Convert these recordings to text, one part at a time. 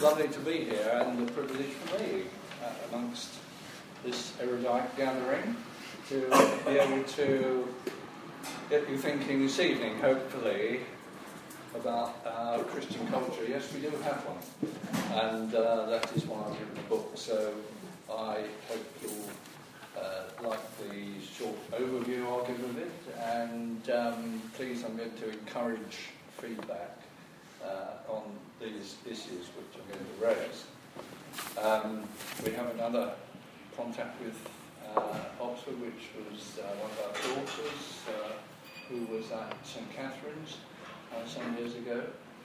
Lovely to be here, and a privilege for me amongst this erudite gathering to be able to get you thinking this evening, hopefully, about Christian culture. Yes, we do have one, and that is why I've written the book. So I hope you'll like the short overview I'll give of it, and please, I'm going to encourage feedback on these issues which I'm going to raise. We have another contact with Oxford, which was one of our daughters who was at St Catherine's some years ago,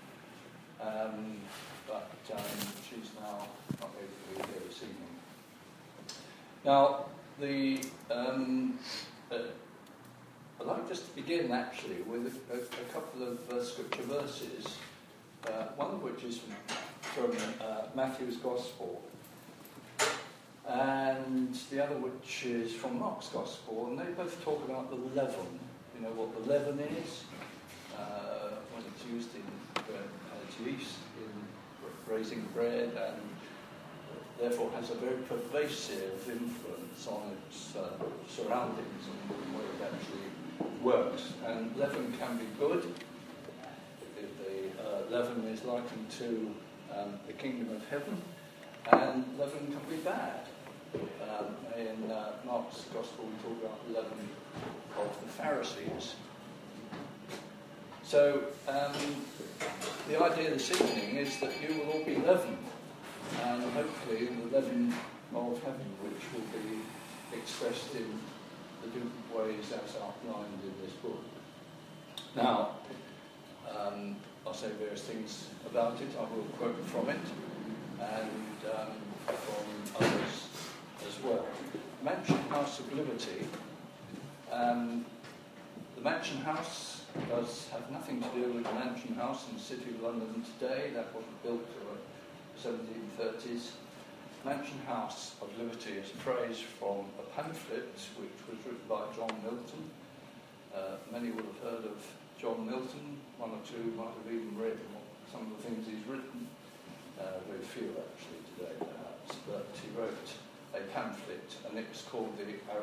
but she's now not able to be here this evening. Now, I'd like just to begin actually with a couple of scripture verses, one of which is from Matthew's Gospel, and the other which is from Mark's Gospel, and they both talk about the leaven. You know what the leaven is? When it's used as yeast in raising bread, and therefore has a very pervasive influence on its surroundings and the way it actually works. And leaven can be good. The leaven is likened to the kingdom of heaven, and leaven can be bad. In Mark's Gospel, we talk about the leaven of the Pharisees. So the idea this evening is that you will all be leavened, and hopefully the leaven of heaven, which will be expressed in the different ways as outlined in this book. Now, I'll say various things about it. I will quote from it, and from others as well. Mansion House of Liberty. The Mansion House does have nothing to do with the Mansion House in the City of London today. That wasn't built till the 1730s. Mansion House of Liberty is a phrase from a pamphlet which was written by John Milton. Many will have heard of John Milton. One or two might have even read some of the things he's written. Very few actually today perhaps, but he wrote a pamphlet, and it's called the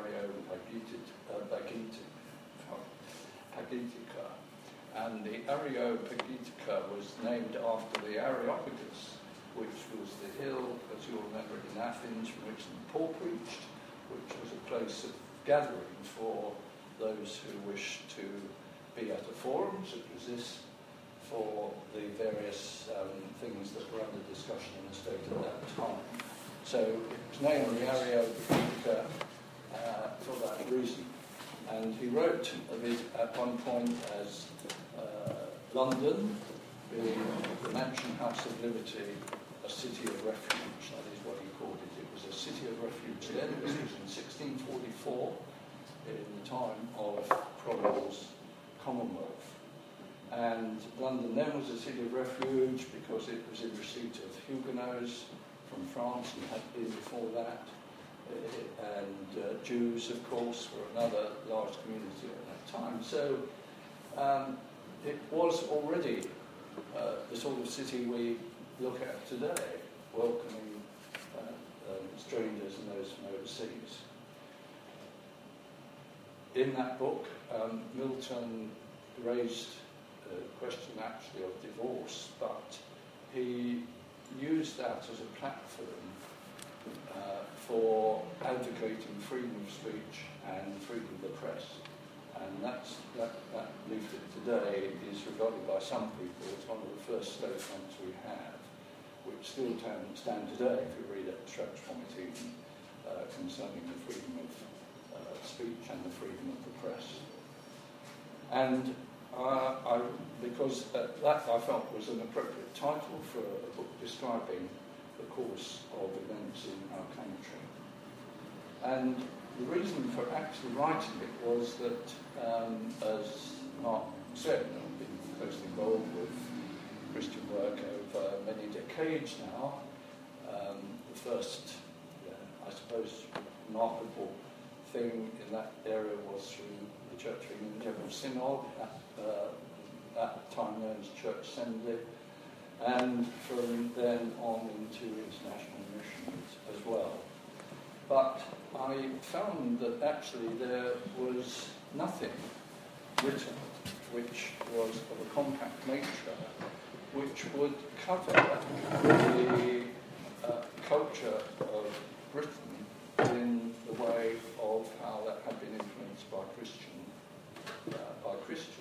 Areopagitica. And the Areopagitica was named after the Areopagus, which was the hill, as you'll remember, in Athens, from which Paul preached, which was a place of gathering for those who wished to be at a forum, such as this, for the various things that were under discussion in the state at that time. So it was named the Areopagitica for that reason. And he wrote of it at one point as London, being the Mansion House of Liberty, a city of refuge. That is what he called it. It was a city of refuge then. This was in 1644, in the time of Cromwell's Commonwealth. And London then was a city of refuge because it was in receipt of Huguenots from France, and had been before that. And Jews, of course, were another large community at that time. So it was already the sort of city we look at today, welcoming strangers and those from overseas. In that book, Milton raised the question actually of divorce, but he used that as a platform for advocating freedom of speech and freedom of the press. And that leaflet today is regarded by some people as one of the first statements we have, which still stand today if you read extracts from it even, concerning the freedom of speech and the freedom of the press. And because that I felt was an appropriate title for a book describing the course of events in our country. And the reason for actually writing it was that, as Mark said, I've been closely involved with Christian work over many decades now. The first, I suppose, remarkable thing in that area was through the Church of England General Synod, at that time known as Church Assembly, and from then on into international missions as well. But I found that actually there was nothing written which was of a compact nature, which would cover the culture of Britain in the way of how that had been influenced by Christians.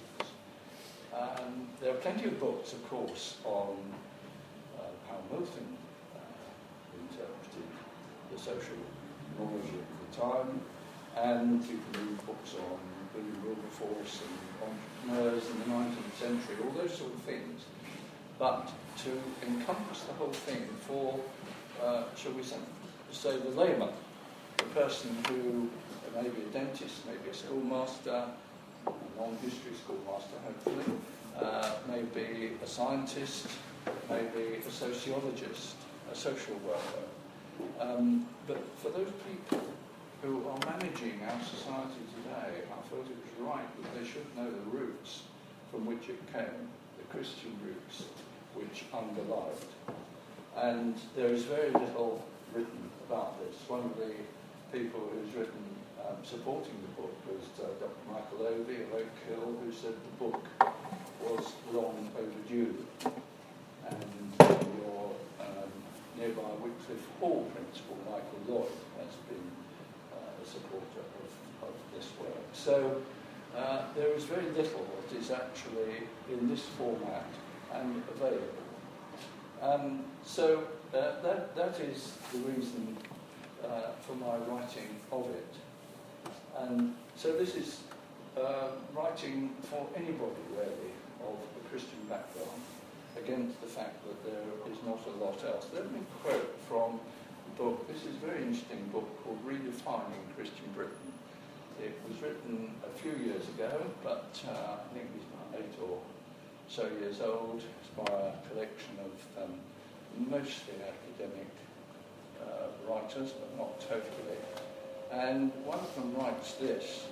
There are plenty of books, of course, on how Milton interpreted the social knowledge of the time, and you can read books on William Wilberforce and entrepreneurs in the 19th century, all those sort of things. But to encompass the whole thing for, shall we say the layman, the person who may be a dentist, maybe a schoolmaster, a non-history schoolmaster, hopefully, maybe a scientist, maybe a sociologist, a social worker. But for those people who are managing our society today, I thought it was right that they should know the roots from which it came, the Christian roots which underlie it. And there is very little written about this. One of the people who's written supporting the book was Dr. Michael Ovey of Oak Hill, who said the book was long overdue. And your nearby Wycliffe Hall principal, Michael Lloyd, has been a supporter of this work. So there is very little that is actually in this format and available. So that is the reason for my writing of it. And so this is writing for anybody really of a Christian background against the fact that there is not a lot else. Let me quote from a book. This is a very interesting book called Redefining Christian Britain. It was written a few years ago, but I think it's about 8 or so years old. It's by a collection of mostly academic writers, but not totally. And one of them writes this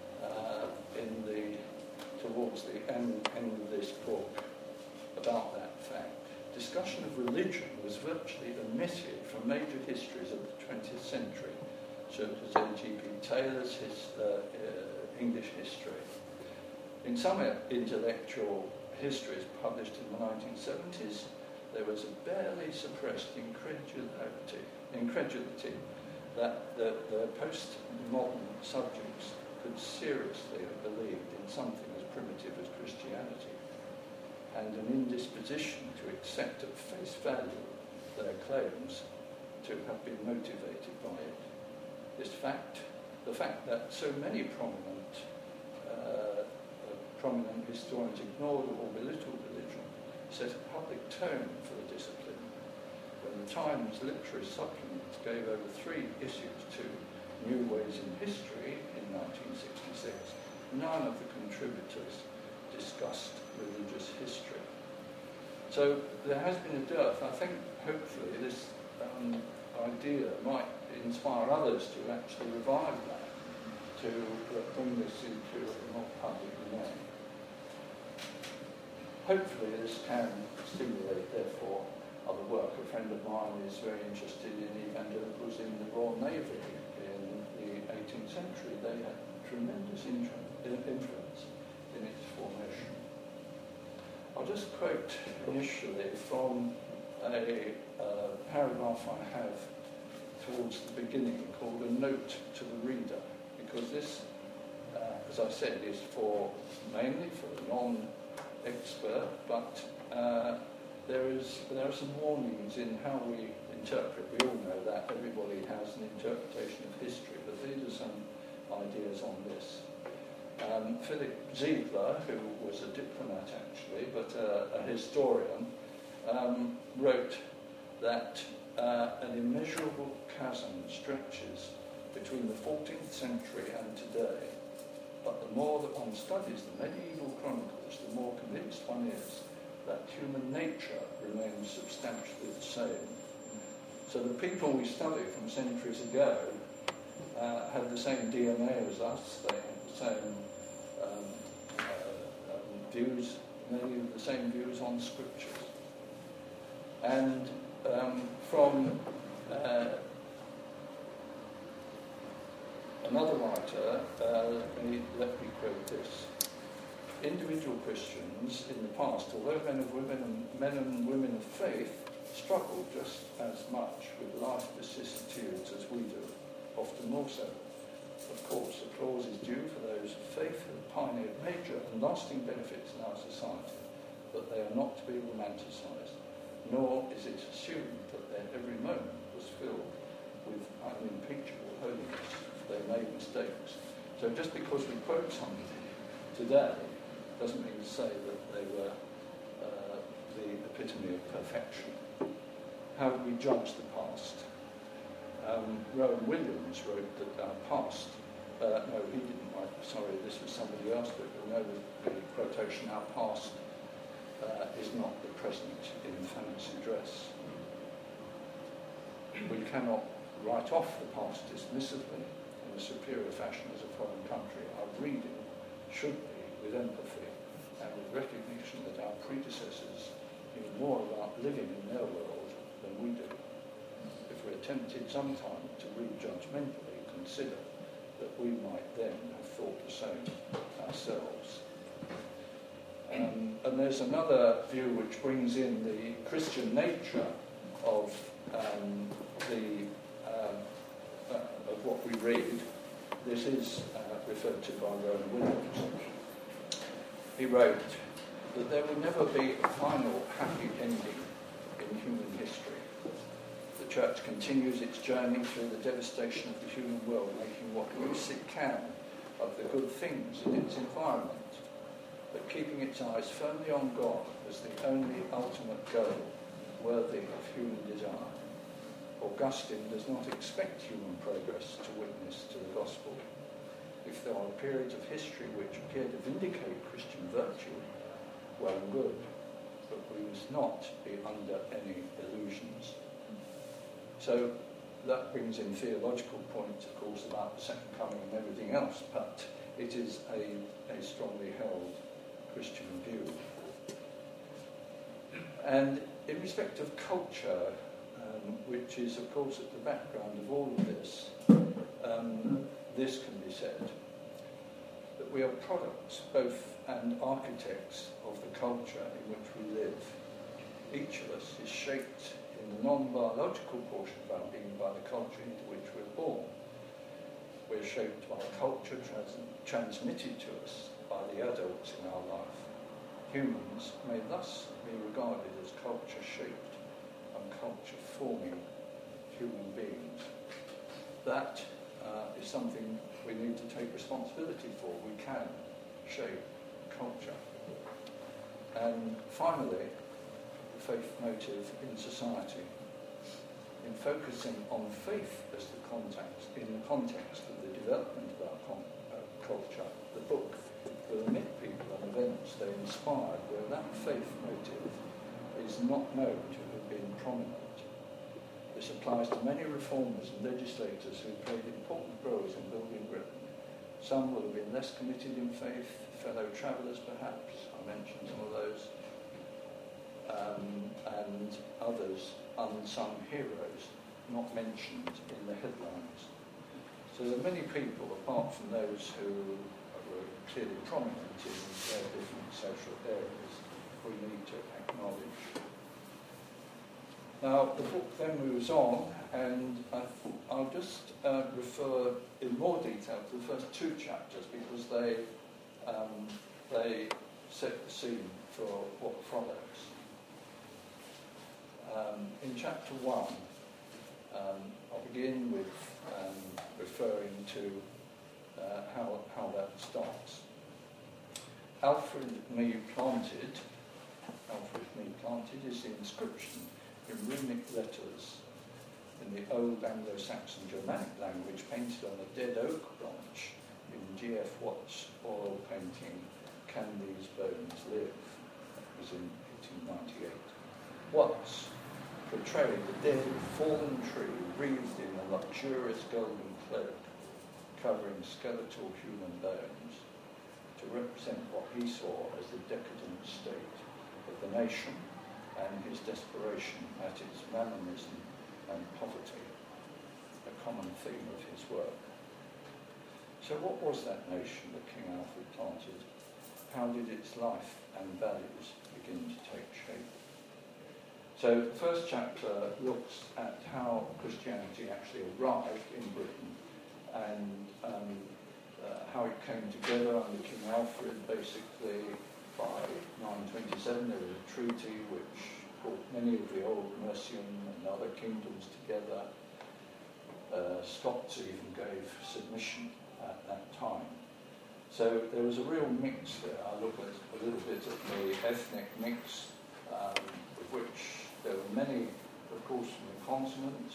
towards the end of this book about that fact. Discussion of religion was virtually omitted from major histories of the 20th century, such as N.G.P. Taylor's English history. In some intellectual histories published in the 1970s, there was a barely suppressed incredulity that the post-modern subjects could seriously have believed in something as primitive as Christianity, and an indisposition to accept at face value their claims to have been motivated by it. The fact that so many prominent historians ignored or belittled religion set a public tone for the discipline. When the Times Literary Supplement gave over 3 issues to New Ways in History in 1966, none of the contributors discussed religious history. So there has been a dearth. I think hopefully this idea might inspire others to actually revive that, to bring this into a more public domain. Hopefully this can stimulate, therefore, other work. A friend of mine is very interested in evangelicals in the Royal Navy in the 18th century. They had tremendous influence in its formation. I'll just quote initially from a paragraph I have towards the beginning called A Note to the Reader, because this, as I said, is mainly for the non-expert, but there are some warnings in how we interpret. We all know that everybody has an interpretation of history, but these are some ideas on this. Philip Ziegler, who was a diplomat actually, but a historian, wrote that an immeasurable chasm stretches between the 14th century and today, but the more that one studies the medieval chronicles, the more convinced one is that human nature remains substantially the same. So the people we study from centuries ago had the same DNA as us, they had the same views, many of the same views on scriptures. And from another writer, let me quote this. Individual Christians in the past, although men and women of faith, struggled just as much with life vicissitudes as we do, often more so. Of course, applause is due for those of faith who have pioneered major and lasting benefits in our society, but they are not to be romanticised, nor is it assumed that their every moment was filled with unimpeachable holiness. They made mistakes. So just because we quote something today doesn't mean to say that they were the epitome of perfection. How do we judge the past? Rowan Williams wrote that our past, no, he didn't write, sorry, this was somebody else, but you'll know the quotation, our past is not the present in fancy dress. We cannot write off the past dismissively in a superior fashion as a foreign country. Our reading should be with empathy and with recognition that our predecessors knew more about living in their world than we do. If we're tempted sometime to read judgmentally, consider that we might then have thought the same ourselves. And there's another view which brings in the Christian nature of what we read. This is referred to by Rowan Williams. He wrote that there will never be a final happy ending in human history. The Church continues its journey through the devastation of the human world, making what use it can of the good things in its environment, but keeping its eyes firmly on God as the only ultimate goal worthy of human desire. Augustine does not expect human progress to witness to the gospel. If there are periods of history which appear to vindicate Christian virtue, well and good, but we must not be under any illusions. So that brings in theological points, of course, about the second coming and everything else, but it is a strongly held Christian view. And in respect of culture, which is, of course, at the background of all of this, this can be said, that we are products, both, and architects of the culture in which we live. Each of us is shaped in the non-biological portion of our being by the culture into which we're born. We're shaped by culture transmitted to us by the adults in our life. Humans may thus be regarded as culture-shaped and culture-forming human beings. That is something we need to take responsibility for. We can shape culture. And finally, the faith motive in society. In focusing on faith as the context, in the context of the development of our culture, the book will omit people and events they inspired where that faith motive is not known to have been prominent. This applies to many reformers and legislators who played important roles in building Britain. Some will have been less committed in faith, fellow travellers perhaps, I mentioned some of those, and others, unsung heroes, not mentioned in the headlines. So there are many people, apart from those who were clearly prominent in their different social areas, we need to acknowledge. Now, the book then moves on, and I'll just refer in more detail to the first two chapters because they set the scene for what follows. In chapter 1, I'll begin with referring to how that starts. Alfred me planted is the inscription in runic letters in the old Anglo-Saxon Germanic language painted on a dead oak branch in G.F. Watts' oil painting, Can These Bones Live? That was in 1898. Watts portrayed a dead, fallen tree wreathed in a luxurious golden cloak covering skeletal human bones to represent what he saw as the decadent state of the nation and his desperation at its mammonism and poverty, a common theme of his work. So what was that nation that King Alfred planted? How did its life and values begin to take shape? So the first chapter looks at how Christianity actually arrived in Britain and how it came together under King Alfred. Basically, by 927 there was a treaty which brought many of the old Mercian and other kingdoms together. Scots even gave submission at that time. So there was a real mix there. I look at a little bit at the ethnic mix, of which there were many, of course, from the continent,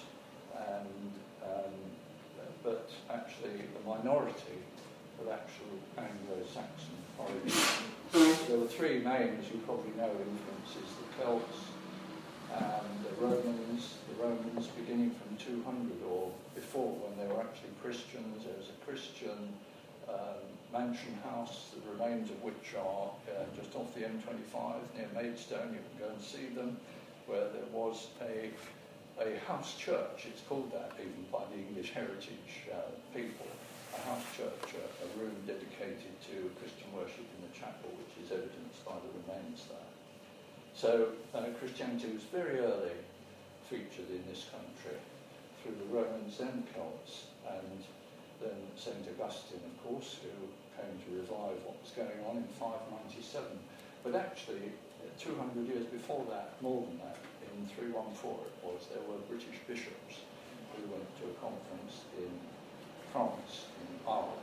but actually the minority of actual Anglo-Saxon origin. There were three main, as you probably know, influences: the Celts and the Romans. The Romans beginning from 200 or before, when they were actually Christians. There was a Christian mansion house, the remains of which are just off the M25 near Maidstone. You can go and see them, where there was a house church. It's called that even by the English heritage people. A house church, a room dedicated to Christian worship in the chapel, which is evidenced by the remains there. So Christianity was very early featured in this country through the Romans and Celts, and then St. Augustine, of course, who came to revive what was going on in 597. But actually, 200 years before that, more than that, in 314 it was, there were British bishops who went to a conference in France, in Arles.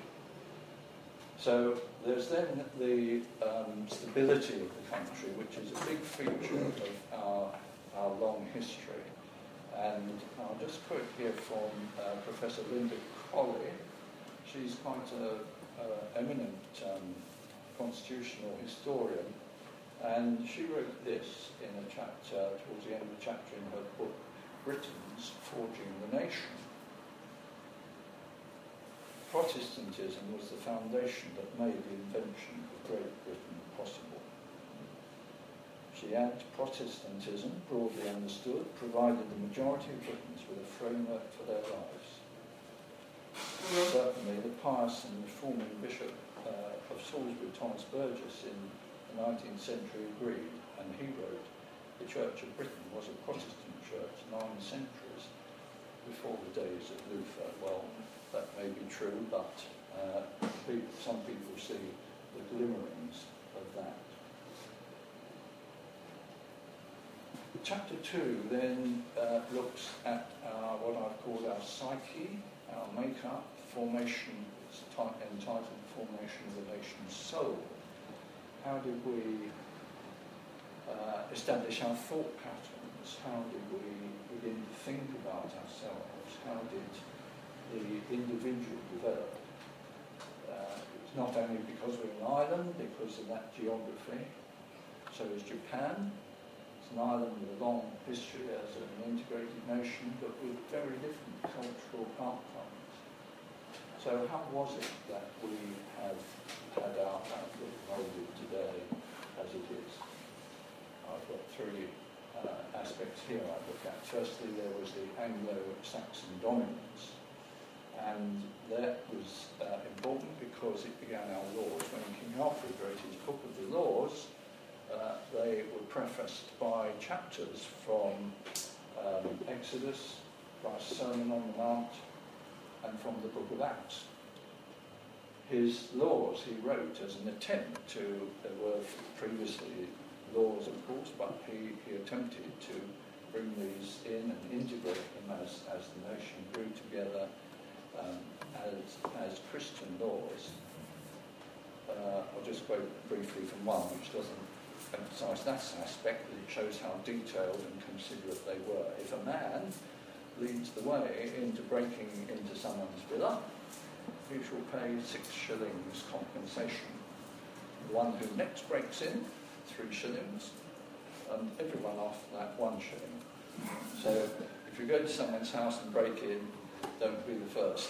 So there's then the stability of the country, which is a big feature of our long history. And I'll just quote here from Professor Linda Colley. She's quite an eminent constitutional historian, and she wrote this in a chapter, towards the end of the chapter in her book, Britons Forging the Nation. Protestantism was the foundation that made the invention of Great Britain possible. She adds, Protestantism, broadly understood, provided the majority of Britons with a framework for their lives. Certainly, the pious and reforming Bishop of Salisbury, Thomas Burgess, in the 19th century agreed, and he wrote, the Church of Britain was a Protestant church 9 centuries before the days of Luther. Well, that may be true, but some people see the glimmerings of that. Chapter 2 then looks at what I've called our psyche, our makeup, formation. It's entitled Formation of the Nation's Soul. How did we establish our thought patterns? How did we begin to think about ourselves? How did the individual develop? It's not only because we're an island, because of that geography. So is Japan. It's an island with a long history as an integrated nation, but with very different cultural outcomes. So how was it that we have had our outlook molded today as it is? I've got three aspects here I look at. Firstly, there was the Anglo-Saxon dominance, and that was important because it began our laws. When King Alfred wrote his Book of the Laws, they were prefaced by chapters from Exodus, Christ's Sermon on the Mount, and from the Book of Acts. His laws he wrote as an attempt to, there were previously laws of course, but he attempted to bring these in and integrate them as the nation grew together as Christian laws. I'll just quote briefly from one which doesn't emphasise that aspect, but it shows how detailed and considerate they were. If a man leads the way into breaking into someone's villa, he shall pay 6 shillings compensation. The one who next breaks in, 3 shillings, and everyone after that 1 shilling. So if you go to someone's house and break in, don't be the first.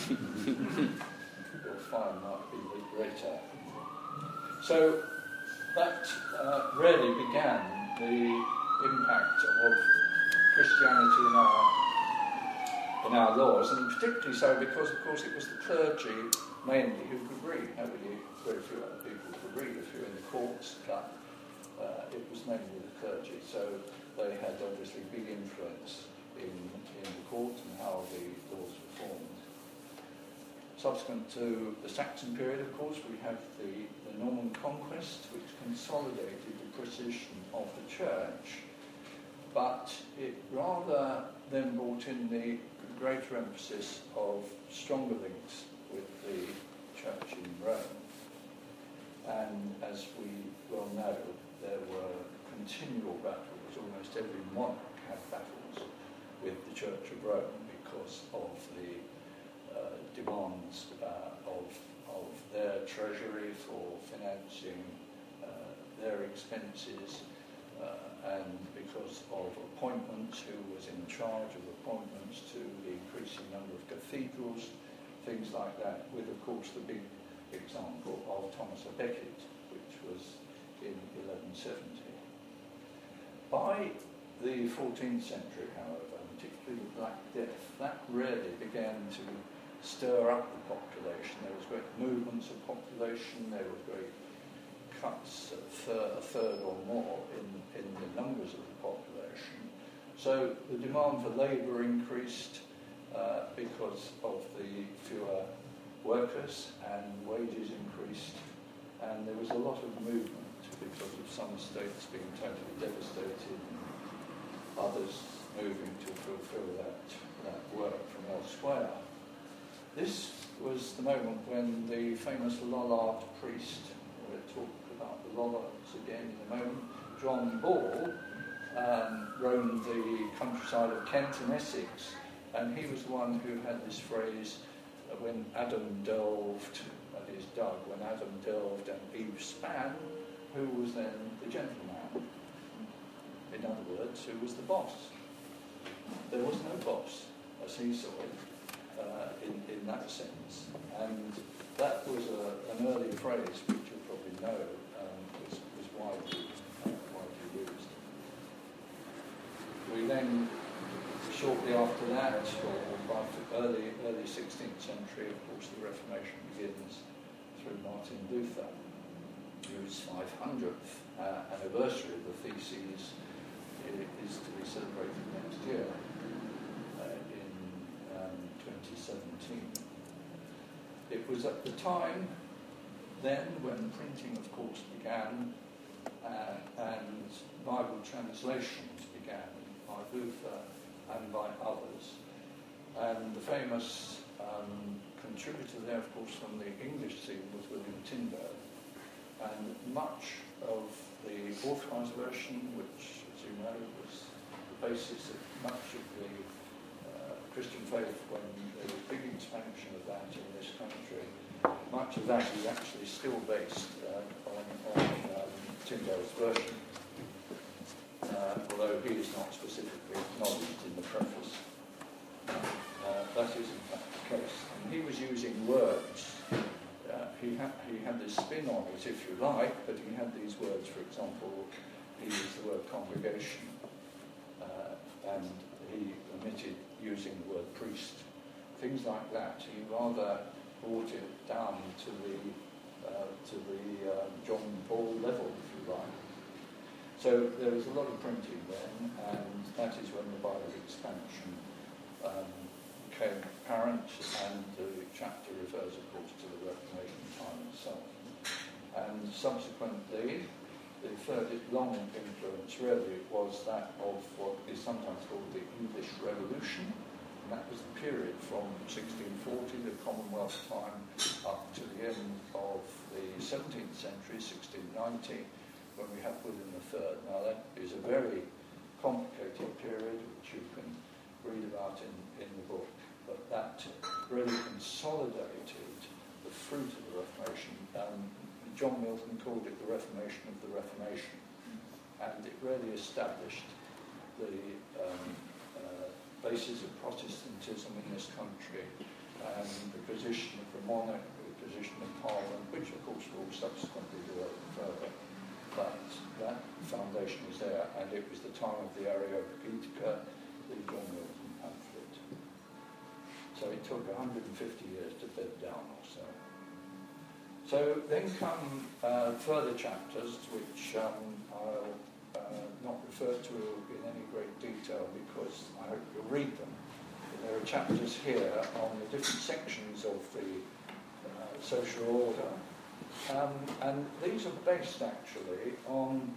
Your fine might be greater. So that really began the impact of Christianity in our laws, and particularly so because, of course, it was the clergy mainly who could read. Very few other people could read. If you were in the courts, but it was mainly the clergy. So they had obviously big influence in the court and how the laws were formed. Subsequent to the Saxon period, of course, we have the Norman conquest, which consolidated the position of the church, but it rather then brought in the greater emphasis of stronger links with the church in Rome. And as we well know, there were continual battles. Almost every monarch had battles with the Church of Rome because of the demands of their treasury for financing their expenses, and because of appointments, who was in charge of appointments to the increasing number of cathedrals, things like that, with, of course, the big example of Thomas à Becket, which was in 1170. By the 14th century, however, particularly the Black Death, that really began to stir up the population. There was great movements of population, there were great cuts, a third or more in the numbers of the population. So the demand for labour increased because of the fewer workers, and wages increased, and there was a lot of movement because of some states being totally devastated and others moving to fulfil that work from elsewhere. This was the moment when the famous Lollard priest, we'll talk about the Lollards again in a moment, John Ball, roamed the countryside of Kent and Essex, and he was the one who had this phrase, when Adam delved, that is dug, when Adam delved and Eve span, who was then the gentleman? In other words, who was the boss? There was no boss, as he saw it, in that sense. And that was an early phrase, which you probably know, was widely used. We then, shortly after that, or by early 16th century, of course, the Reformation begins through Martin Luther, whose 500th anniversary of the Theses is to be celebrated next year in 2017. It was at the time then when printing, of course, began and Bible translations began by Luther and by others. And the famous contributor there, of course, from the English scene was William Tyndale. And much of the authorised version, which, as you know, was the basis of much of the Christian faith when there was big expansion of that in this country, much of that is actually still based on Tyndale's version, although he is not specifically acknowledged in the preface. That is in fact the case. And he was using words. He had this spin on it, if you like, but he had these words, for example, he used the word congregation, and he omitted using the word priest. Things like that. He rather brought it down to the John Ball level, if you like. So there was a lot of printing then, and that is when the Bible expansion became apparent, and the chapter refers, of course, to the Reformation time itself. And subsequently, the third long influence really was that of what is sometimes called the English Revolution, and that was the period from 1640, the Commonwealth time, up to the end of the 17th century, 1690, when we have William III. Now that is a very complicated period, which you can read about in the book, but that really consolidated the fruit of the Reformation. John Milton called it the Reformation of the Reformation, and it really established the basis of Protestantism in this country, and the position of the monarch, the position of Parliament, which of course will subsequently develop further. But that foundation is there, and it was the time of the Areopagitica, the John Milton pamphlet. So it took 150 years to bed down or so. So then come further chapters, which I'll not refer to in any great detail because I hope you'll read them. There are chapters here on the different sections of the social order, and these are based actually on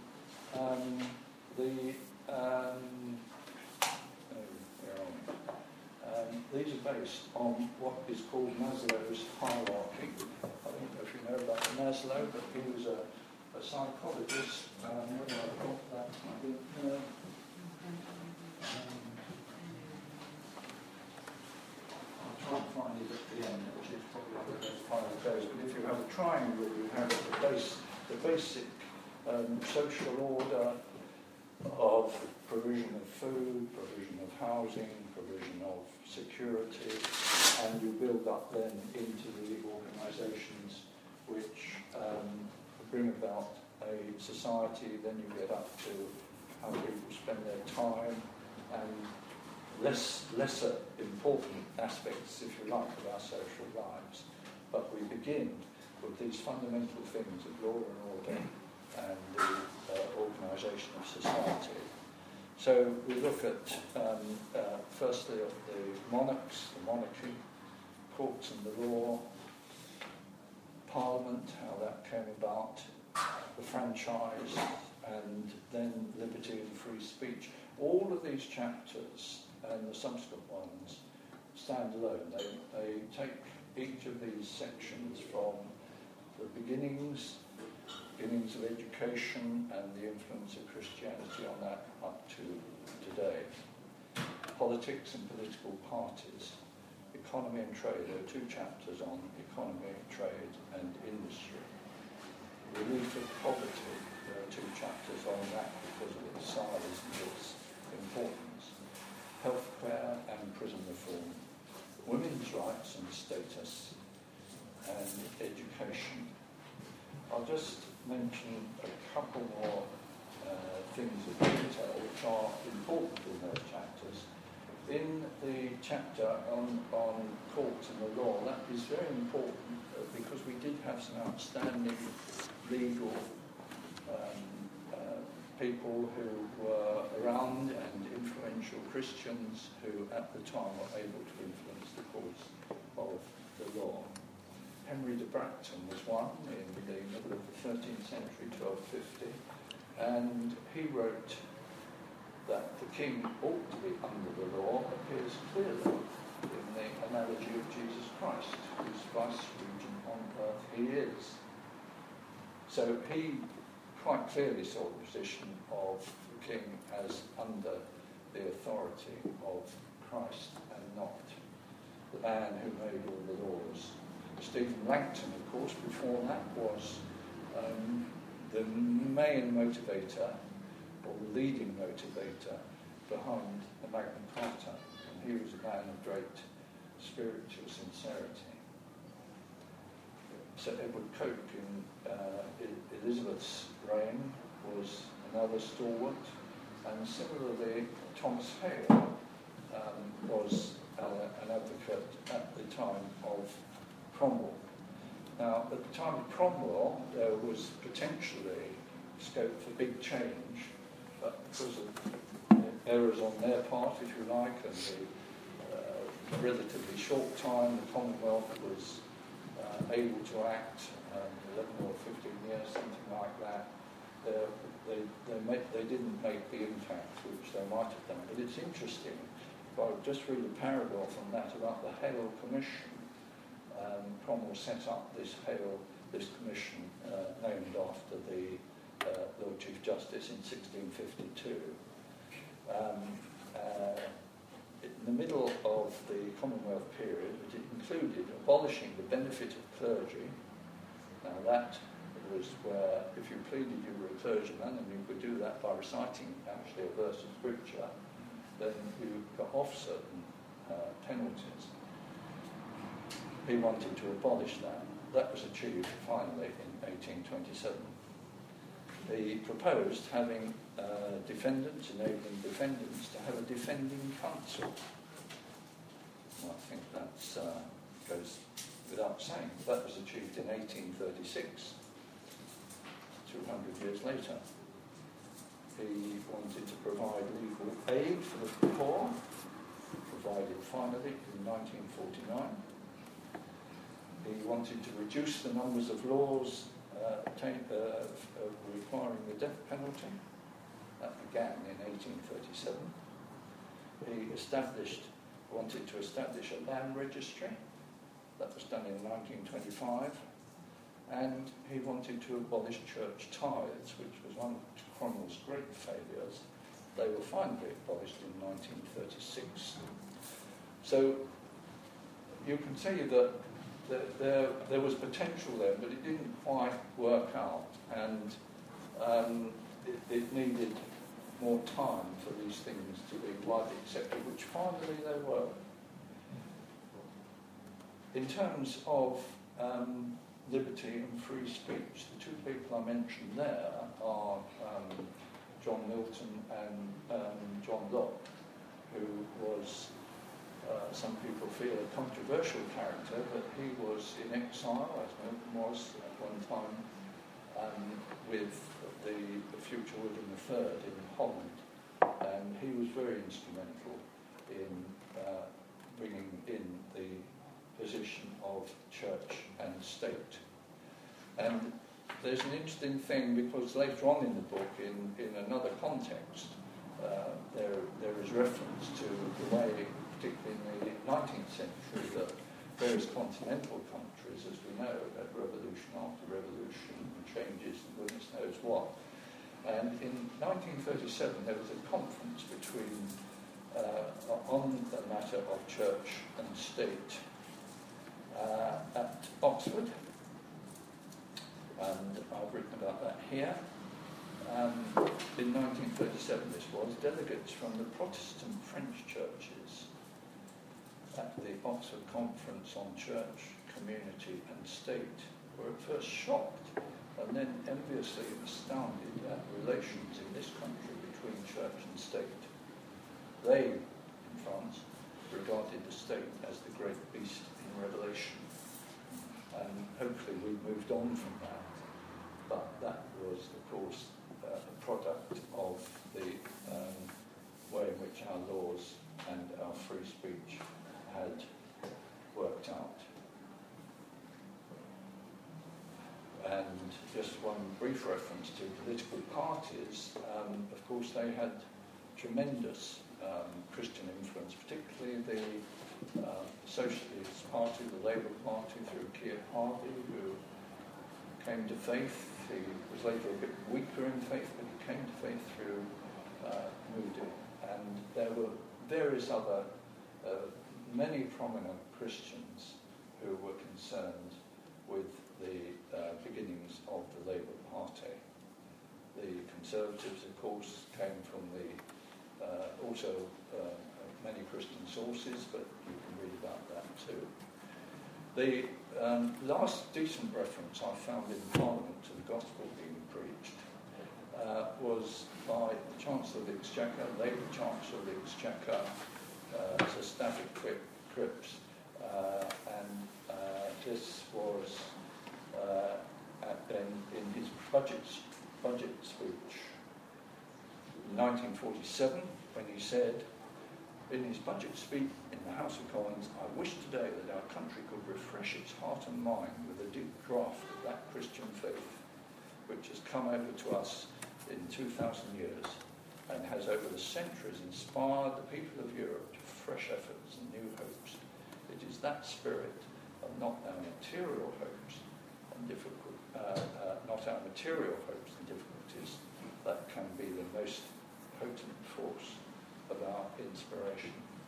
these are based on what is called Maslow's hierarchy. I don't know if you know about Maslow, but he was a psychologist. Whether I've got that, I don't know. I'll try and find it at the end, which is probably one of the best part of those. But if you have a triangle, you have the basic social order of provision of food, provision of housing, provision of security, and you build up then into the organisations which bring about a society. Then you get up to how people spend their time and lesser important aspects, if you like, of our social lives. But we begin with these fundamental things of law and order and the organisation of society. So we look at, firstly, at the monarchs, the monarchy, courts and the law, Parliament, how that came about, the franchise, and then liberty and free speech. All of these chapters and the subsequent ones stand alone. They take each of these sections from the beginnings of education and the influence of Christianity on that up to today. Politics and political parties, economy and trade. There are two chapters on economy, trade and industry. Relief of poverty. There are two chapters on that because of its size and its importance. Healthcare and prison reform. Women's rights and status. And education. I'll just mention a couple more things of detail which are important in those chapters. In the chapter on courts and the law, that is very important because we did have some outstanding legal people who were around and influential Christians who at the time were able to influence the course of the law. Henry de Bracton was one in the middle of the 13th century, 1250, and he wrote that the king ought to be under the law appears clearly in the analogy of Jesus Christ, whose vice-regent on earth he is. So he quite clearly saw the position of the king as under the authority of Christ and not the man who made all the laws. Stephen Langton, of course, before that was the main motivator, or the leading motivator, behind the Magna Carta. And he was a man of great spiritual sincerity. Sir Edward Coke in Elizabeth's reign was another stalwart. And similarly, Thomas Hale was an advocate at the time of Cromwell. Now, at the time of Cromwell, there was potentially scope for big change, but because of errors on their part, if you like, and the relatively short time the Commonwealth was able to act, 11 or 15 years, something like that, they didn't make the impact which they might have done. But it's interesting, if I would just read a paragraph on that about the Hale Commission. Cromwell set up this commission named after the Lord Chief Justice in 1652. In the middle of the Commonwealth period, it included abolishing the benefit of clergy. Now that was where, if you pleaded you were a clergyman, and you could do that by reciting actually a verse of scripture, then you got off certain penalties. He wanted to abolish that. That was achieved finally in 1827. he proposed having defendants, enabling defendants to have a defending counsel. And I think that goes without saying. That was achieved in 1836, 200 years later. He wanted to provide legal aid for the poor, provided finally in 1949. He wanted to reduce the numbers of laws requiring the death penalty. That began in 1837. He wanted to establish a land registry. That was done in 1925. And he wanted to abolish church tithes, which was one of Cromwell's great failures. They were finally abolished in 1936. So you can see that there was potential there, but it didn't quite work out, and it needed more time for these things to be widely accepted, which finally they were. In terms of liberty and free speech, the two people I mentioned there are John Milton and John Locke, who was, some people feel, a controversial character, but he was in exile, as Milton was at one time, with the future William III in Holland, and he was very instrumental in bringing in the position of church and state. And there's an interesting thing, because later on in the book, in another context, there is reference to the way, particularly in the 19th century, that various continental countries, as we know, had revolution after revolution, changes and goodness knows what. And in 1937 there was a conference between on the matter of church and state at Oxford, and I've written about that here. In 1937 this was, delegates from the Protestant French churches at the Oxford Conference on Church, Community and State were at first shocked and then enviously astounded at relations in this country between church and state. They, in France, regarded the state as the great beast in Revelation. And hopefully we've moved on from that. But that was, of course, a product of the way in which our laws and our free speech had worked out. And just one brief reference to political parties. Of course, they had tremendous Christian influence, particularly the Socialist Party, the Labour Party, through Keir Hardie, who came to faith. He was later a bit weaker in faith, but he came to faith through Moody. And there were various other, many prominent Christians who were concerned with the beginnings of the Labour Party. The Conservatives, of course, came from the also many Christian sources, but you can read about that too. The last decent reference I found in Parliament to the gospel being preached was by the Chancellor of the Exchequer, Labour Chancellor of the Exchequer, Sir Stafford Cripps, and this was in his budget speech in 1947, when he said, in his budget speech in the House of Commons, "I wish today that our country could refresh its heart and mind with a deep draught of that Christian faith which has come over to us in 2,000 years and has over the centuries inspired the people of Europe to fresh efforts and new hopes. It is that spirit, and not our material hopes and difficulties, that can be the most potent force of our inspiration."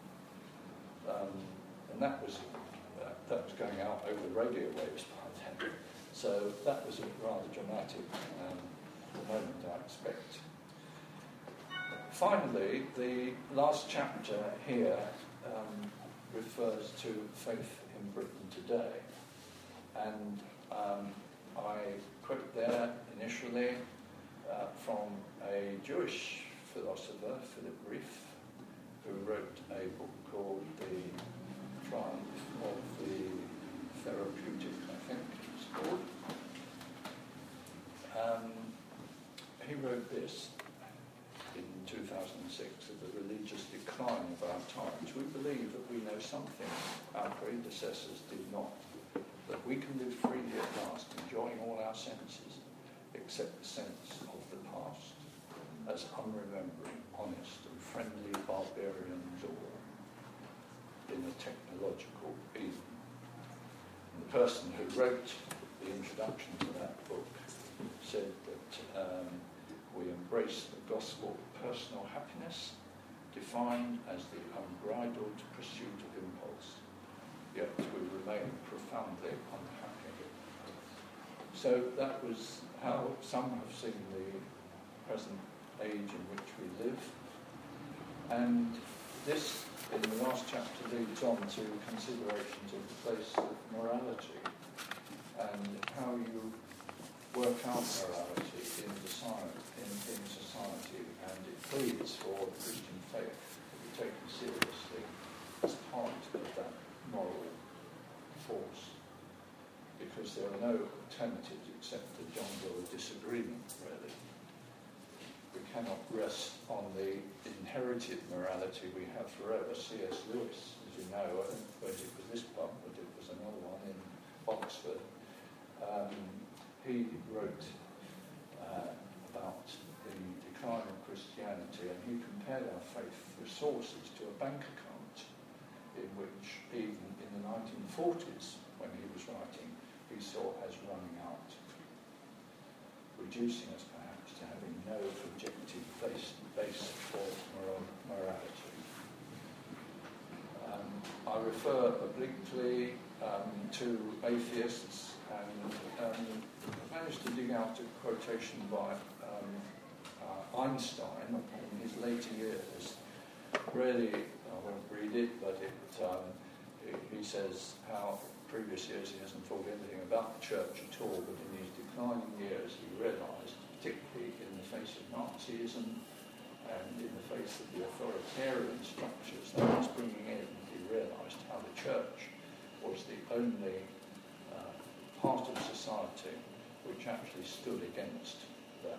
And that was going out over the radio waves by then. So that was a rather dramatic moment, I expect. Finally, the last chapter here refers to faith in Britain today. And I quote there initially, from a Jewish philosopher, Philip Rieff, who wrote a book called The Triumph of the Therapeutic, I think it's called. He wrote this in 2006 of the religious decline of our times. We believe that we know something our predecessors did not, that we can live freely at last, enjoying all our senses, except the sense of the past, as unremembering, honest and friendly barbarians all, in a technological Eden. And the person who wrote the introduction to that book said that we embrace the gospel of personal happiness, defined as the unbridled pursuit of impulse, yet we remain profoundly unhappy. So that was how some have seen the present age in which we live. And this, in the last chapter, leads on to considerations of the place of morality and how you work out morality in society, and it pleads for the Christian faith to be taken seriously as part of that moral force, because there are no alternatives except the jungle of disagreement, really. We cannot rest on the inherited morality we have forever. C.S. Lewis, as you know, I don't suppose it was this one, but it was another one in Oxford. He wrote about the decline of Christianity, and he compared our faith resources to a bank account in which, even in the 1940s, when he was writing, he saw as running out, reducing us perhaps to having no objective base for morality. I refer obliquely to atheists, and managed to dig out a quotation by Einstein in his later years. Really, I won't read it, but he says how previous years he hasn't thought anything about the church at all, but in these declining years he realised, particularly in the face of Nazism and in the face of the authoritarian structures that was bringing in, he realised how the church was the only part of society which actually stood against that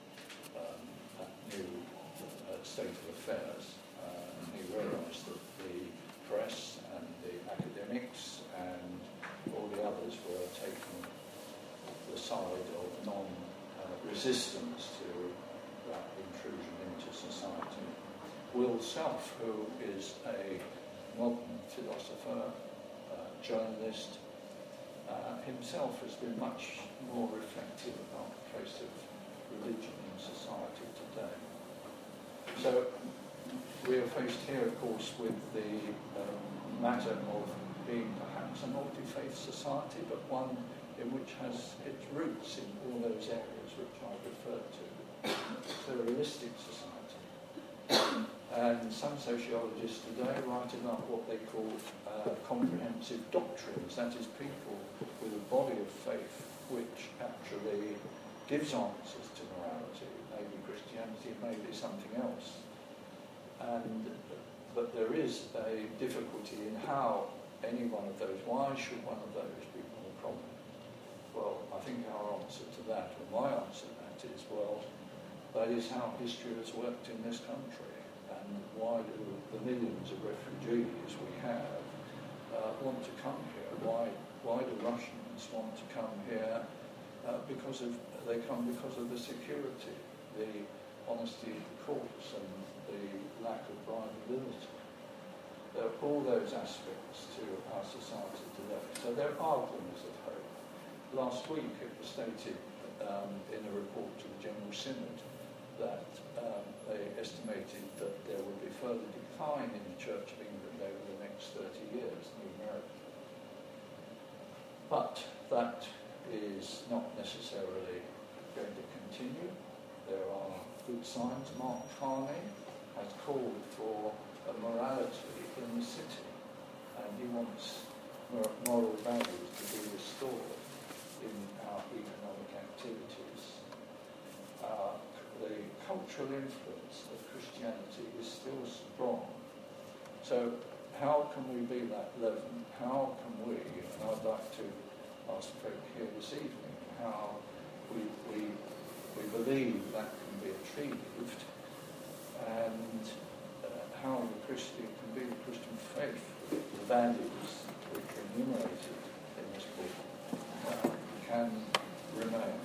new state of affairs. And he realised that the press and the academics and all the others were taking the side of non-resistance to that intrusion into society. Will Self, who is a modern philosopher, journalist, himself has been much more reflective about the place of religion in society today. So we are faced here, of course, with the matter of being perhaps a multi-faith society, but one in which has its roots in all those areas which I referred to. Pluralistic society. And some sociologists today write about what they call comprehensive doctrines, that is, people with a body of faith which actually gives answers to morality. Maybe Christianity, maybe something else. But there is a difficulty in how any one of those, why should one of those be more prominent? Well, I think our answer to that, or my answer to that is, well, that is how history has worked in this country. And why do the millions of refugees we have want to come here? Why do Russians want to come here? They come because of the security, the honesty of the courts, and the lack of bribeability. There are all those aspects to our society today. So there are glimmers of hope. Last week it was stated in a report to the General Synod that they estimated that there would be further decline in the Church of England over the next 30 years, numerically. But that is not necessarily going to continue. There are good signs. Mark Carney has called for a morality in the city, and he wants moral values to be restored in our economic activities. the cultural influence of Christianity is still strong. So how can we be that leaven? How can we, and I'd like to ask folk here this evening, how we believe that can be achieved, and how the Christian can be the Christian faith, the values which are enumerated in this book, can remain.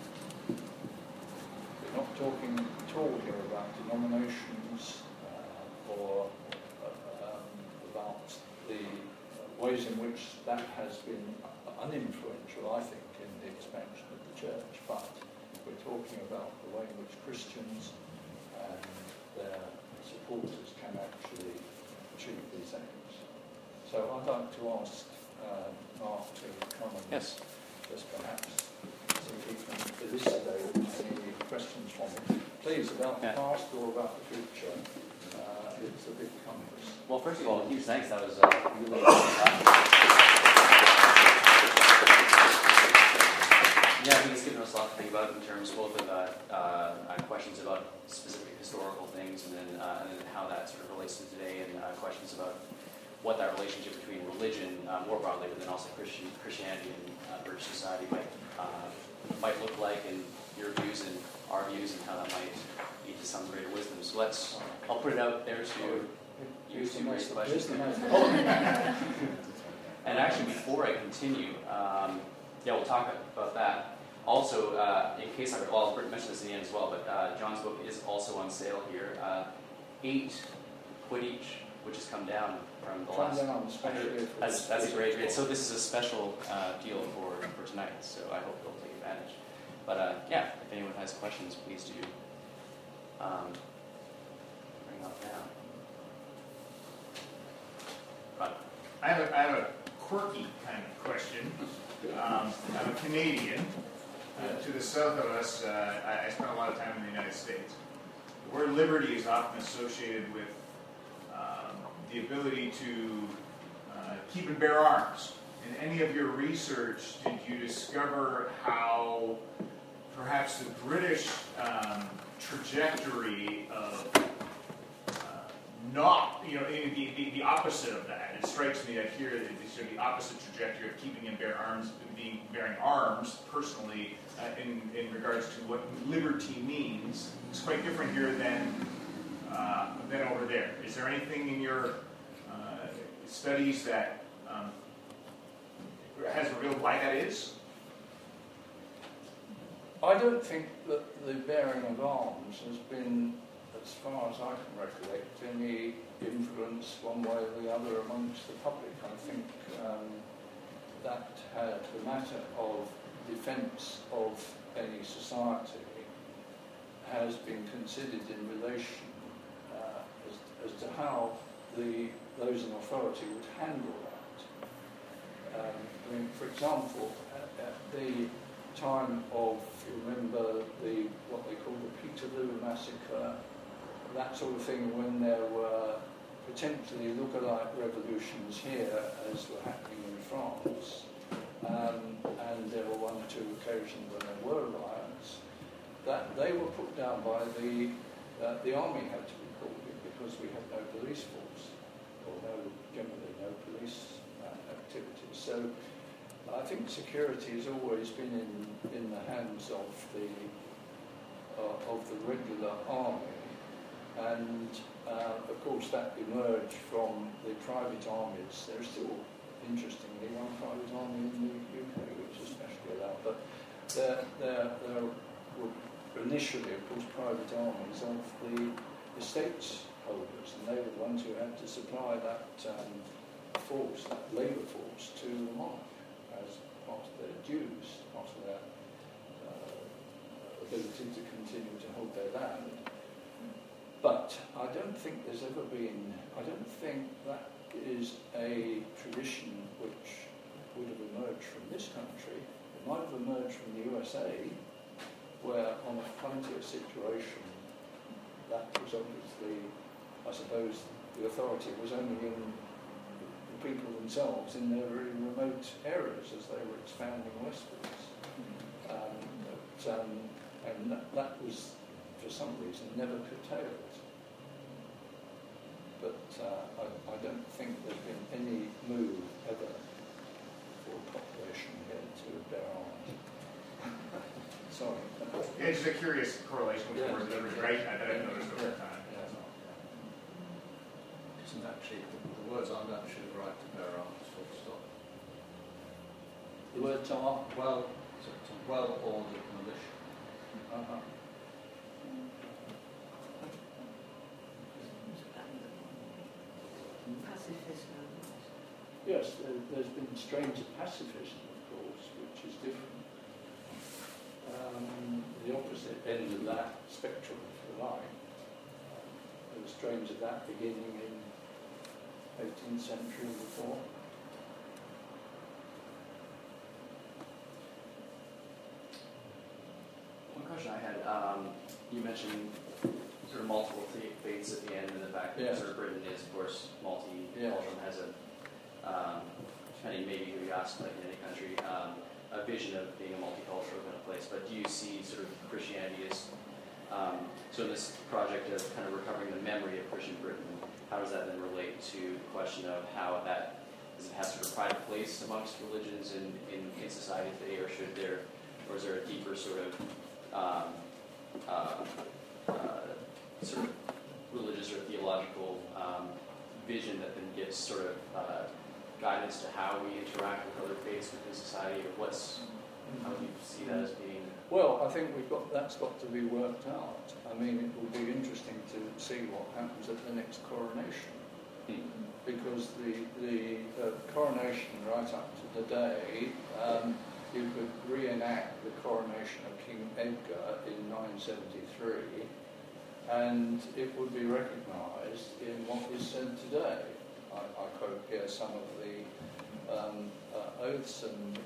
We're not talking at all here about denominations or about the ways in which that has been uninfluential, I think, in the expansion of the church, but we're talking about the way in which Christians and their supporters can actually achieve these aims. So I'd like to ask Mark to come and just perhaps see if he can elucidate any questions from him. Please, about the past or about the future. It's a big compass. Well, first of all, huge thanks. That was really yeah, I think it's given us a lot to think about in terms both of questions about specific historical things and then how that sort of relates to today, and questions about what that relationship between religion more broadly, but then also Christianity and British society might look like, and your views and our views, and how that might lead to some greater wisdom. So I'll put it out there to you to raise questions. And actually, before I continue, we'll talk about that. Also, in case I'll mention this in the end as well, but John's book is also on sale here. 8 quid each, which has come down from the last. That's a great rate. So this is a special deal for tonight. So I hope you'll take advantage. But if anyone has questions, please do bring up now. I have a quirky kind of question. I'm a Canadian. To the south of us, I spent a lot of time in the United States. The word liberty is often associated with the ability to keep and bear arms. In any of your research, did you discover how perhaps the British trajectory of the opposite of that? It strikes me that here it's sort of the opposite trajectory of keeping and bearing arms personally in regards to what liberty means. It's quite different here than over there. Is there anything in your studies that has revealed why that is? I don't think that the bearing of arms has been, as far as I can recollect, any influence one way or the other amongst the public. I think that the matter of defence of any society has been considered in relation as to how those in authority would handle that. For example, at the time of, if you remember, what they call the Peterloo massacre, that sort of thing, when there were potentially look-alike revolutions here as were happening in France, and there were 1 or 2 occasions when there were riots, that they were put down by the army had to be called in because we had no police force, or generally no police activities. So I think security has always been in the hands of the regular army, and of course that emerged from the private armies. There's still, interestingly, one private army in the UK which is specially allowed, but there were initially, of course, private armies of the estates holders, and they were the ones who had to supply that force, that labour force, to the monarch as part of their dues, part of their ability to continue to hold their land. But I don't think there's ever been, I don't think that is a tradition which would have emerged from this country. It might have emerged from the USA, where on a frontier situation, that was obviously, I suppose, the authority was only in the people themselves in their very remote areas as they were expanding westwards. and that was, for some reason, never curtailed. But I don't think there's been any move ever for population here to bear arms. Sorry. Yeah, just a curious correlation with Yeah. the word liberty, right? I didn't notice over time. Isn't actually, the words aren't actually the right to bear arms, full stop. The words are. Well, it's a well-ordered militia. Uh-huh. Pacifism. Yes, there's been strains of pacifism, of course, which is different. The opposite end of that spectrum, if you like. There were strains of that beginning in 18th century and before. One question I had, you mentioned sort of multiple faiths at the end, and the fact that Yes. sort of Britain is, of course, multicultural and has depending maybe who you ask, like in any country, a vision of being a multicultural kind of place. But do you see sort of Christianity as, so in this project of kind of recovering the memory of Christian Britain, how does that then relate to the question of how that, does it have sort of pride of place amongst religions in society today, or is there a deeper sort of sort of religious or theological vision that then gives sort of guidance to how we interact with other faiths within society, or how do you see that as being? Well, I think that's got to be worked out. I mean, it will be interesting to see what happens at the next coronation, because the coronation right up to the day, you could reenact the coronation of King Edgar in 973, and it would be recognised in what is said today. I quote here some of the oaths and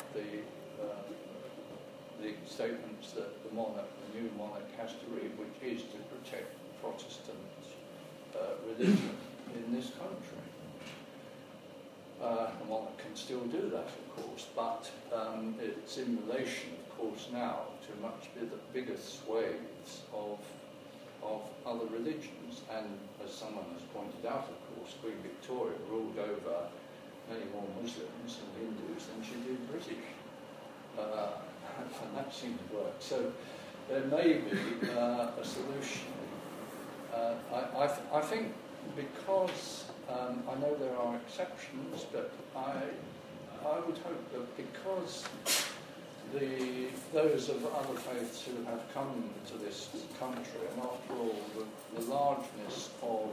the statements that the new monarch has to read, which is to protect the Protestant religion in this country. The monarch can still do that, of course, but it's in relation, of course, now to much bigger swathes of other religions. And as someone has pointed out, of course, Queen Victoria ruled over many more Muslims and Hindus than she did British. And that seemed to work. So there may be a solution. I think because I know there are exceptions, but I would hope that because those of other faiths who have come to this country, and after all, the largeness of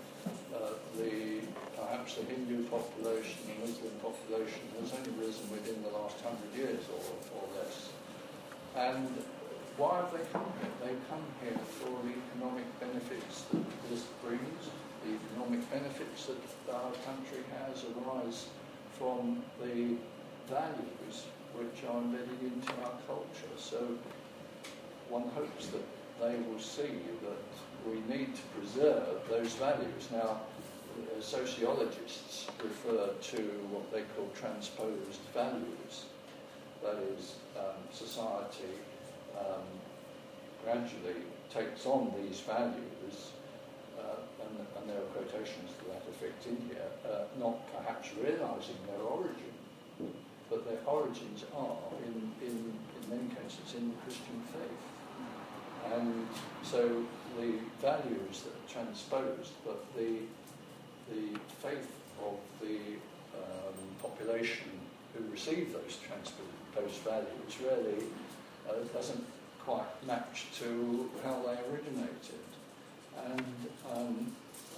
perhaps the Hindu population, the Muslim population, has only risen within the last 100 years or less. And why have they come here? They come here for the economic benefits that this brings, the economic benefits that our country has arise from the values which are embedded into our culture. So one hopes that they will see that we need to preserve those values. Now, sociologists refer to what they call transposed values. That is, society gradually takes on these values, and there are quotations to that effect in here, not perhaps realising their origin, but their origins are, in many cases, in the Christian faith. And so the values that are transposed, but the faith of the population who receive those transposed values really doesn't quite match to how they originated. And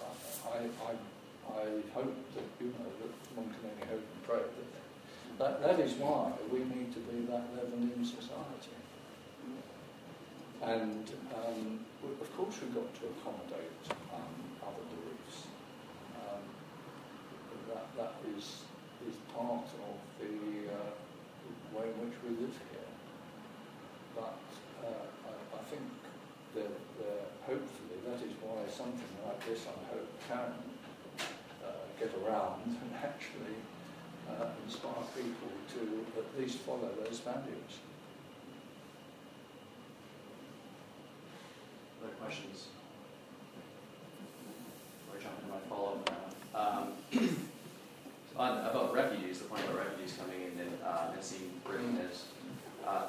I hope that, that one can only hope and pray that is why we need to be that level in society. And of course we've got to accommodate other beliefs. That is part of the way in which we live here. But I think that hopefully that is why something like this, I hope, can get around and actually inspire people to at least follow those values.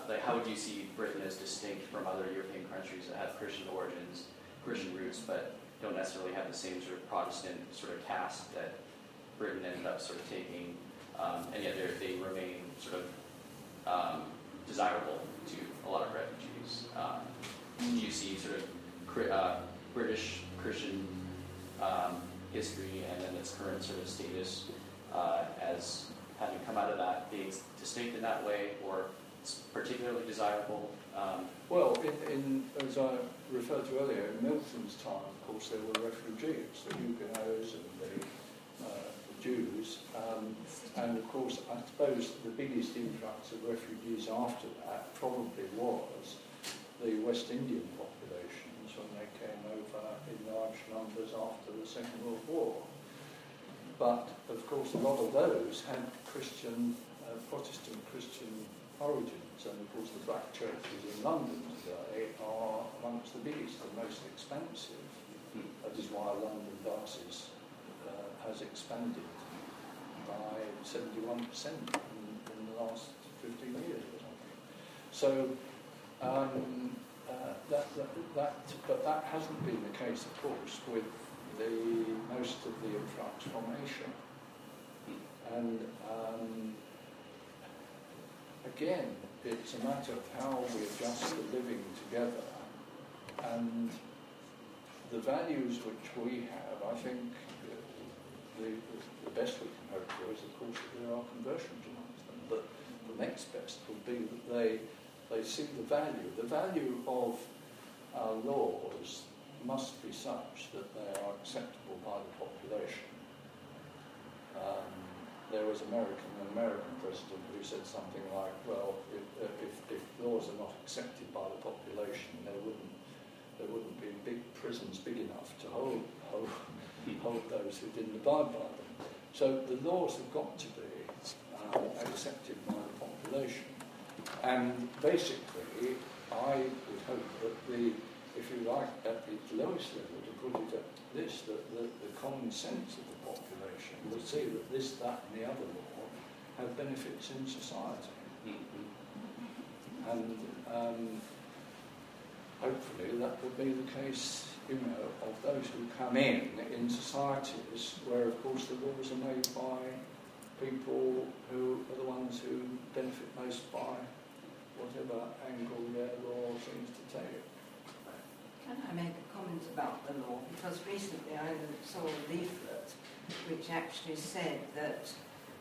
like how would you see Britain as distinct from other European countries that have Christian origins, Christian roots, but don't necessarily have the same sort of Protestant sort of cast that Britain ended up sort of taking, and yet they remain sort of desirable to a lot of refugees. Do you see sort of British Christian history and then its current sort of status as having come out of that being distinct in that way, or particularly desirable? Well, as I referred to earlier, in Milton's time, of course, there were refugees, the Huguenots and the Jews, and of course, I suppose the biggest influx of refugees after that probably was the West Indian populations when they came over in large numbers after the Second World War. But of course, a lot of those had Christian, Protestant Christian origins, and of course, the black churches in London today are amongst the biggest and most expensive. That is why London Diocese has expanded by 71% in the last 15 years or something. So, but that hasn't been the case, of course, with most of the influx from Asia. And again, it's a matter of how we adjust to living together, and the values which we have, I think the best we can hope for is, of course, that there are conversions amongst them. But the next best would be that they see the value of our laws must be such that they are acceptable by the population. There was an American president who said something like, well, if laws are not accepted by the population, there wouldn't be big prisons big enough to hold those who didn't abide by them. So the laws have got to be accepted by the population. And basically, I would hope that if you like, at the lowest level, to put it at this, that the common sense of the population will see that this, that, and the other law have benefits in society. And hopefully that will be the case, of those who come in societies where, of course, the laws are made by people who are the ones who benefit most by whatever angle their law seems to take. Can I make a comment about the law? Because recently I saw a leaflet which actually said that,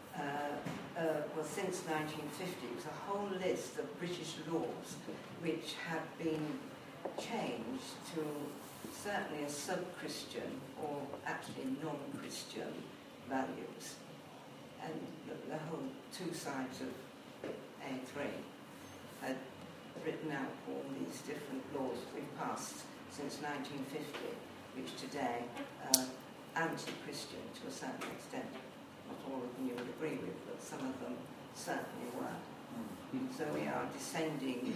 since 1950, it was a whole list of British laws which have been changed to certainly a sub-Christian or actually non-Christian values. And the whole two sides of A3 had written out all these different laws we've passed since 1950, which today are anti-Christian to a certain extent. Not all of them you would agree with, but some of them certainly were. So we are descending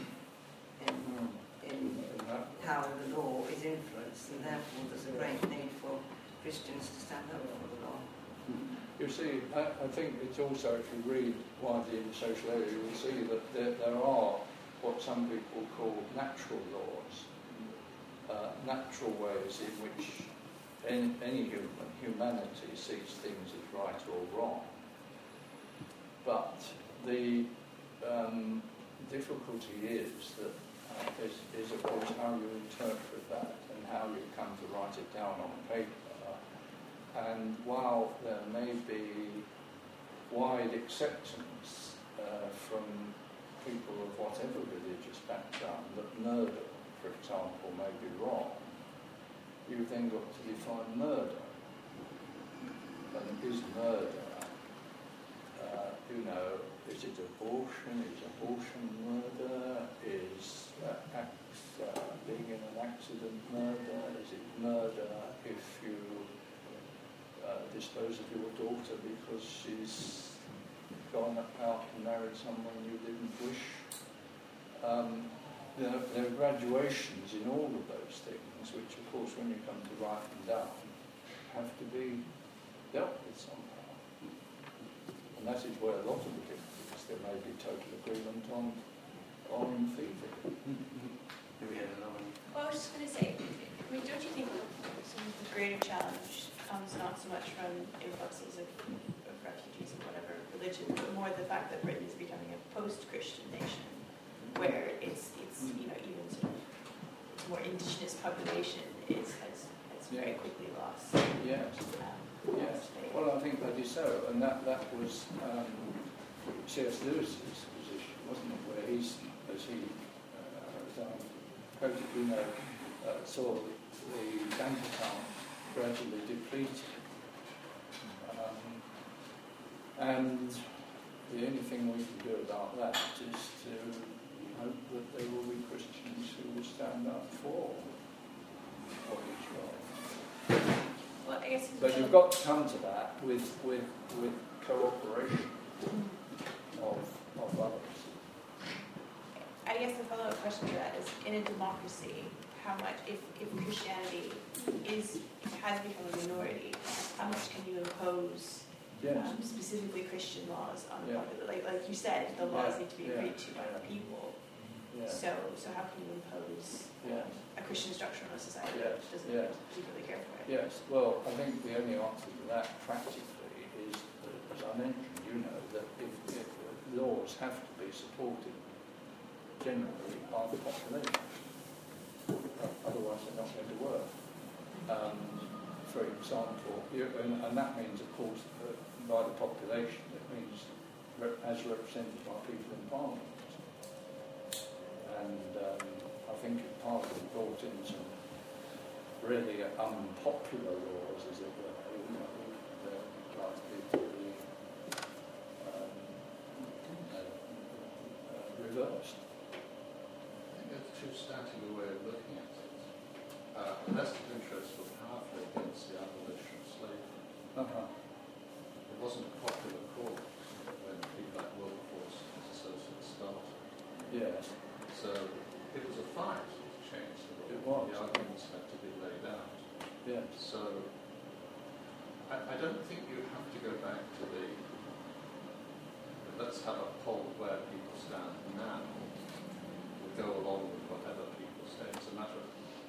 in how the law is influenced, and therefore there's a great need for Christians to stand up for the law. You see, I think it's also, if you read widely in the social area, you will see that there are what some people call natural laws, natural ways in which any humanity sees things as right or wrong. But the difficulty is that is of course how you interpret that and how you come to write it down on paper. And while there may be wide acceptance from people of whatever religious background that murder, for example, may be wrong, you've then got to define murder. And is murder, is it abortion? Is abortion murder? Is being in an accident murder? Is it murder if you dispose of your daughter because she's gone out and married someone you didn't wish? There are graduations in all of those things, which of course when you come to write them down, have to be dealt with somehow. And that is where a lot of the differences, there may be total agreement on on feeding. Do we have another one? Well, I was just going to say, I mean, don't you think some of the greater challenge comes not so much from influxes of refugees or whatever religion, but more the fact that Britain is becoming a post-Christian nation, where it's even sort of more indigenous population has very quickly lost. Yes. Yes. Well, I think that is so, and that was C.S. Lewis's position, wasn't it? Where as I quoted, saw the bank account gradually depleted, and the only thing we can do about that is to hope that there will be Christians who will stand up for what is right. Well, I guess But you've got to come to that with cooperation of others. I guess the follow-up question to that is, in a democracy, how much, if Christianity has become a minority, how much can you impose specifically Christian laws on the population? Like you said, the laws need to be agreed to by the people. Yeah. So how can you impose a Christian structure on a society which doesn't particularly care for it? Yes. Well, I think the only answer to that practically is, as I mentioned, that if laws have to be supported generally by the population, otherwise they're not going to work. For example, and that means, of course, by the population, it means as represented by people in Parliament. And I think if Parliament brought in some really unpopular laws, as it were, like the reversed. I think that's too static a way of looking at it. Vested interests were powerfully against the abolition of slavery. It wasn't a popular cause when people like Wilberforce as associates started. Yes. So it was a fight to change the law. It was. The arguments had to be laid out. Yes. So I don't think you have to go back to let's have a poll where people stand now. We'll go along with whatever people say. It's a matter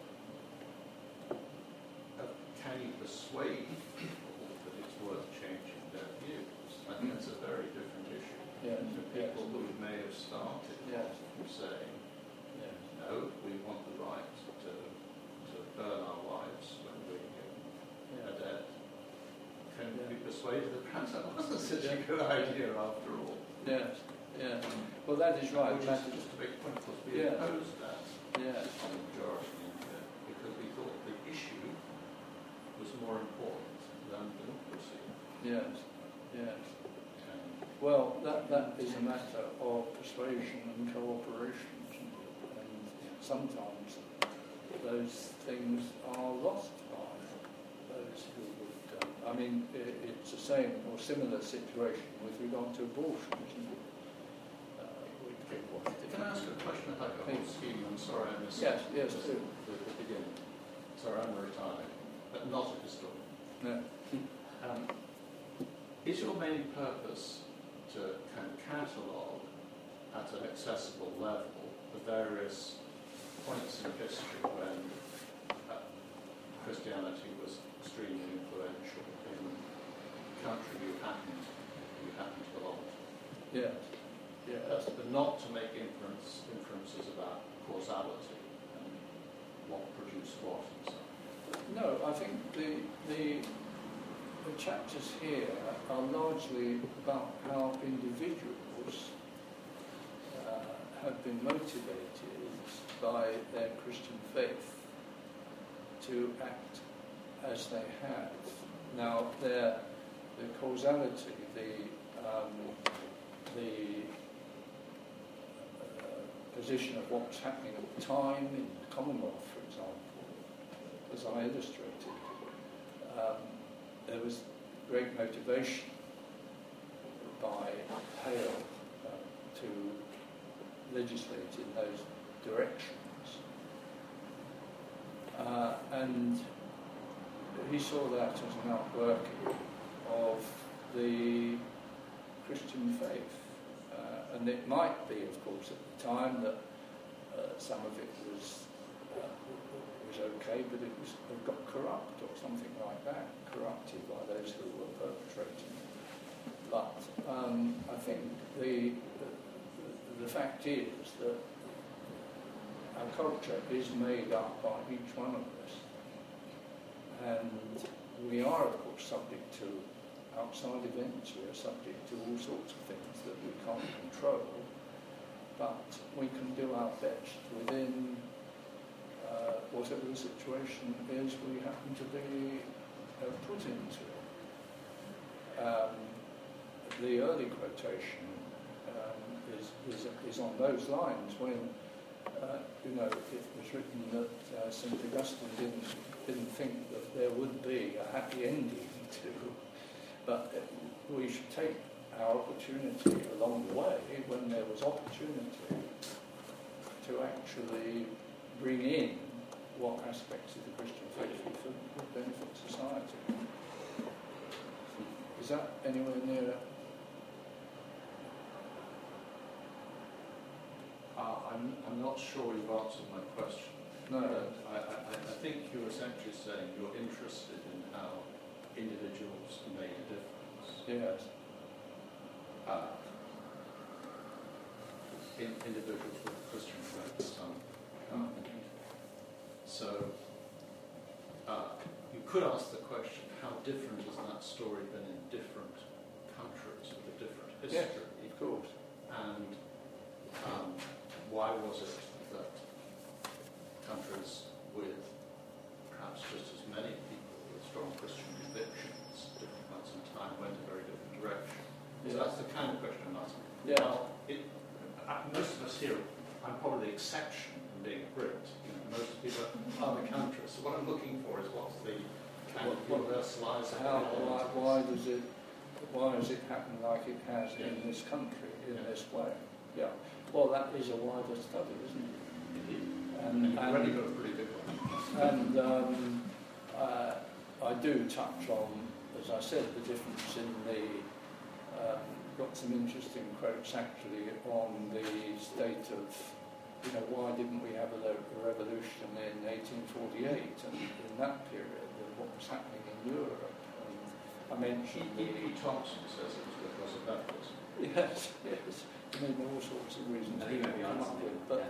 of can you persuade people that it's worth changing their views? I think that's a very different issue. Yes. To people who may have started from saying, no, we want the right to burn our wives when we are dead. Can be persuaded that perhaps that wasn't such a good idea after all. Yes. Yeah. Well, that is right. Which is just a big point, because we opposed that on the majority because we thought the issue was more important than democracy. Yes. Yes. Well, that is a matter of persuasion and cooperation, and sometimes those things are lost by those who would. I mean, it's the same or similar situation with regard to abortion, isn't it? Can I ask a question about the whole scheme? I'm sorry I missed Yes, do. the beginning. Sorry, I'm retired, but not a historian. No. Is your main purpose to kind of catalogue at an accessible level the various points in history when Christianity was extremely influential in the country you happen to belong to? Yes. Yes. But not to make inferences about causality and what produced what and so on. No, I think the chapters here are largely about how individuals have been motivated by their Christian faith to act as they have. Now, the causality, the position of what's happening at the time in the Commonwealth, for example, as I illustrated, there was great motivation by Hale to legislate in those directions. And he saw that as an outworking of the Christian faith. And And it might be, of course, at the time that some of it was okay, but it got corrupt or something like that, corrupted by those who were perpetrating it. But I think the fact is that our culture is made up by each one of us, and we are, of course, subject to outside events. We are subject to all sorts of things that we can't control, but we can do our best within whatever the situation is we happen to be put into. The early quotation is on those lines when it was written that St. Augustine didn't think that there would be a happy ending to, but we should take our opportunity along the way when there was opportunity to actually bring in what aspects of the Christian faith would benefit society. Is that anywhere near? I'm not sure you've answered my question. No. I think you're essentially saying you're interested in how individuals make a difference. Yes. Individuals with Christian faith. So you could ask the question, how different has that story been in different countries with a different history? Yes, of course. And why was it that countries with perhaps just as many people with strong Christian convictions at different points in time went a very different direction? So that's the kind of question I'm asking. Yeah. Now, most of us here, I'm probably the exception in being a Brit. Most people are other countries. So what I'm looking for is what's the kind of universalised. Why does it happen like it has in this country in this way? Yeah. Well, that is a wider study, isn't it? Indeed. And you've already got a pretty big one. And I do touch on, as I said, the difference in the. Got some interesting quotes actually on the state of. Why didn't we have a revolution in 1848 and in that period, and what was happening in Europe? And I mentioned E.P. Thompson says it was because of baptism. Yes. I mean, all sorts of reasons. I think maybe come honest up with, with,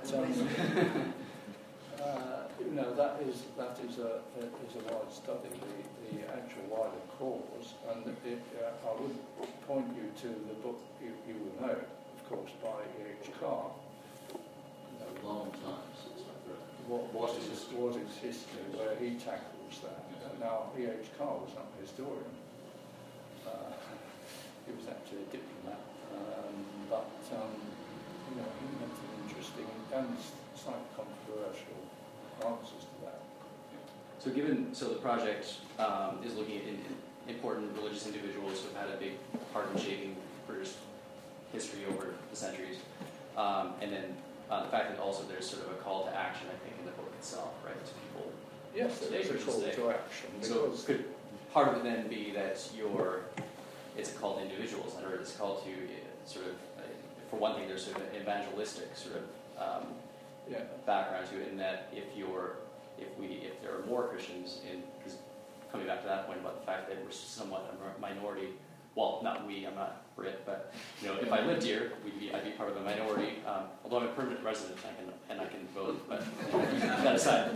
but that is a wide study, the actual wider cause, and I would point you to the book you will know, of course, by E.H. Carr. A long time since I've read it. What is history, where he tackles that. Now, E.H. Carr was not a historian. He was actually a diplomat. But he had some interesting and slightly controversial answers to that. So the project is looking at important religious individuals who have had a big part in shaping British history over the centuries, and then the fact that also there's sort of a call to action, I think, in the book itself, right? To people. Yes, there is a call to action. So could part of it then be that it's a call to individuals, or it's a call to sort of, for one thing, there's sort of an evangelistic sort of background to it, in that if there are more Christians because coming back to that point about the fact that we're somewhat a minority. Well, not we. I'm not Brit, but if I lived here, I'd be part of the minority. Although I'm a permanent resident, I can vote. But that aside,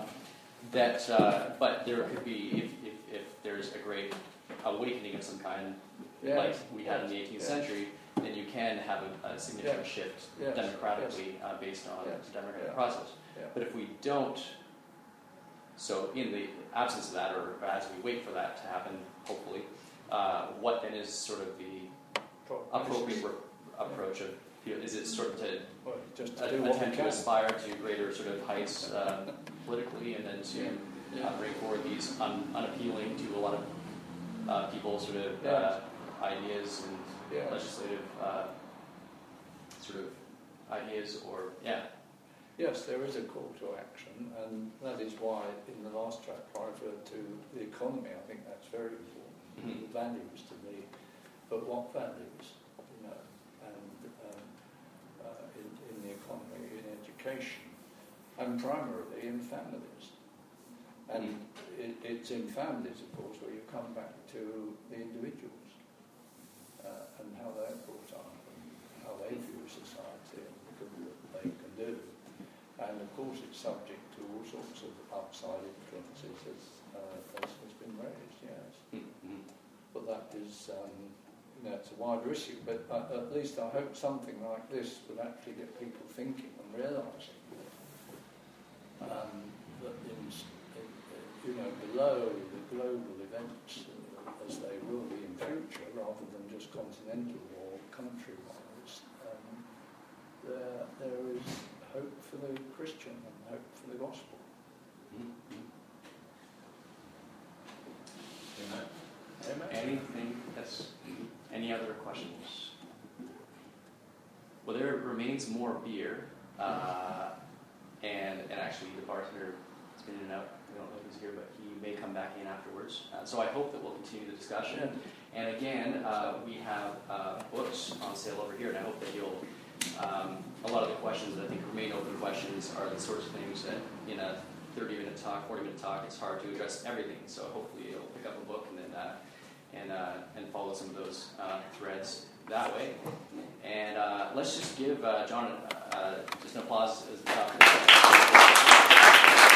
but there could be if there's a great awakening of some kind, like we had in the 18th century, then you can have a significant shift democratically based on the democratic process. Yeah. But if we don't, so in the absence of that, or as we wait for that to happen, hopefully, what then is sort of the appropriate approach of? Is it sort of to attempt to aspire to greater sort of heights politically, and then to bring forward these unappealing to a lot of people's sort of ideas and legislative sort of ideas, or Yes, there is a call to action, and that is why in the last chapter I referred to the economy. I think that's very important. Values to me, but what values? And in the economy, in education, and primarily in families. And it's in families, of course, where you come back to the individuals and how they're brought up and how they view society and the good that they can do. And of course, it's subject to all sorts of outside influences, as has been raised, yes. Mm-hmm. But that is, it's a wider issue. But at least I hope something like this would actually get people thinking and realising that below the global events as they will be in future, rather than just continental or country-wise, there is hope for the Christian and hope for the gospel. Mm-hmm. Amen. Anything? Yes. Any other questions? Well, there remains more beer, and actually the bartender has been in and out. We don't know if he's here, but he may come back in afterwards. So I hope that we'll continue the discussion. And again, we have books on sale over here, and I hope that you'll. A lot of the questions that I think remain open questions are the sorts of things that in a 30-minute talk, 40-minute talk, it's hard to address everything. So hopefully you'll pick up a book and then and follow some of those threads that way. And let's just give John just an applause as the top.